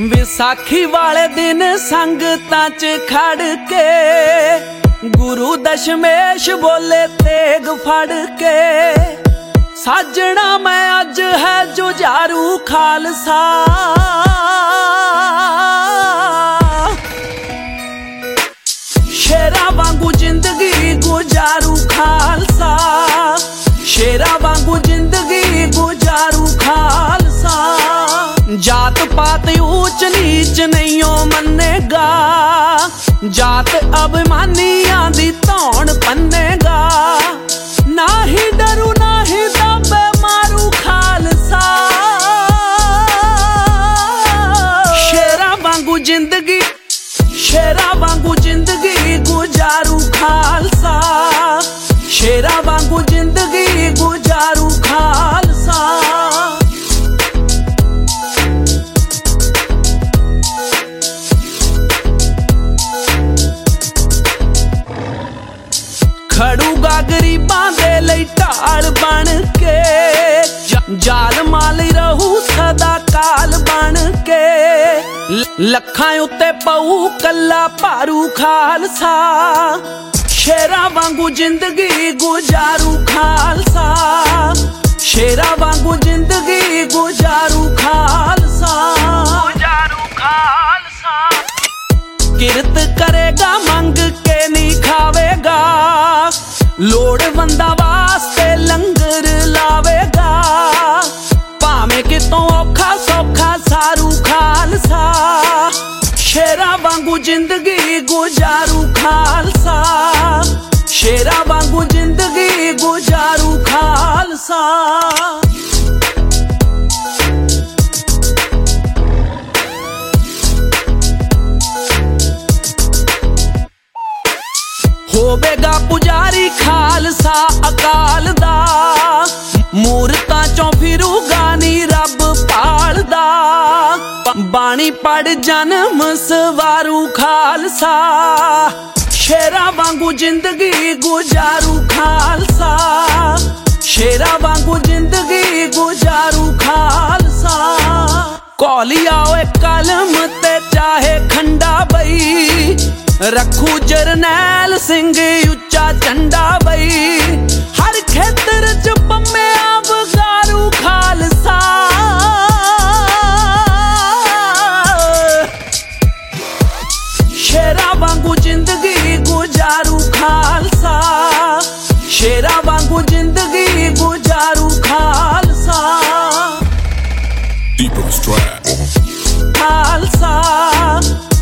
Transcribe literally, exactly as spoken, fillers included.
विसाखी वाले दिन संगतां च खड़ के गुरु दशमेश बोले तेग फड़ के साजना मैं अज है जुझारू खालसा। शेरा वांगू जिंदगी गुजारू खालसा, शेरा वांगू जिंदगी गुजारू खालसा। जात पात ऊंच नीच नहीं मनेगा, जात अभिमानियां दी धौन पन्नेगा। ना ही डरू ना ही दबे मारू खालसा, शेरा वांगू जिंदगी शेरा वांगू जिंदगी गुजारू खालसा, शेरा वांगू जिंदगी गुजारू खालसा। खड़ूगा गरीबां दे लई ढाल बन के, जालमां लई रहू सदा काल बन के। लखां उत्ते पऊ कल्ला भारू खालसा, शेरा वांगू जिंदगी गुजारू खालसा, शेरा वांगू जिंदगी गुजारू खालसा। गुजारू खालसा। किरत करेगा मंग के नहीं खावेगा, लोड़वंदा वास्ते लंगर लावेगा। भावें कितों औखा सौखा सारू खालसा, शेरा वांगू जिंदगी गुजारू खालसा, शेरा वांगू जिंदगी गुजारू खालसा। होवेगा पुजारी खालसा अकाल दा, मूरतां चों फिरूगा नी रब पालदा। बाणी पढ़ जन्म सवारू खालसा, शेरा वांगू जिंदगी गुजारू खालसा, शेरा वांगू जिंदगी गुजारू खालसा। कौलिया ओए कलम ते चाहे खंडा बई, रखू जरनैल सिंह उच्चा झंडा बई। हर खेतर च पम्मेआ बगारू खालसा, शेरा वांगू जिंदगी गुजारू खालसा, शेरा वांगू जिंदगी गुजारू खालसा। Deeper strap. खालसा।